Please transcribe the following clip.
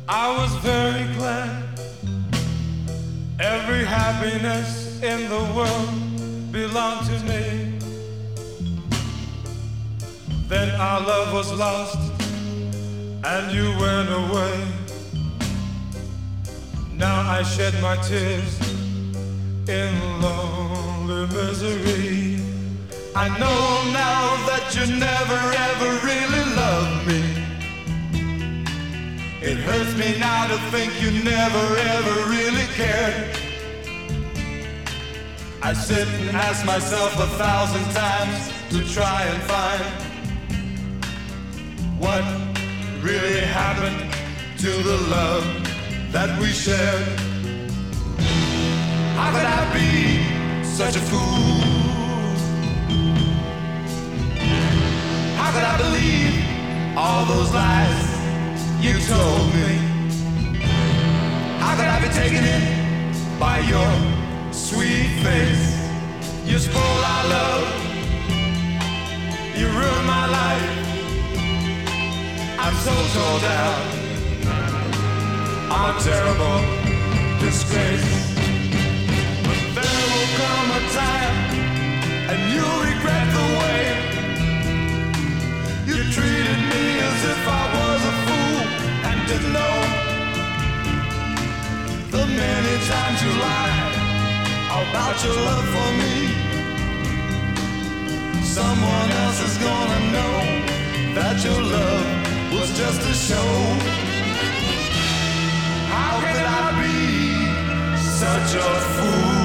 I was very glad. Every happiness in the world belonged to me. Then our love was lost and you went away. Now I shed my tears in lonely misery. I know now that you never ever really loved me. It hurts me now to think you never ever really cared. I sit and ask myself 1,000 times to try and find what really happened to the love that we shared. How could I be such a fool? How could I believe all those lies you told me? How could I be taken in by your sweet face? You spoiled our love, you ruined my life. I'm so torn down, I'm a terrible disgrace. But there will come a time, and you'll regret the way you treated me as if I was a fool and didn't know the many times you lied about your love for me. Someone else is gonna know that your love was just a show. How could I be such a fool?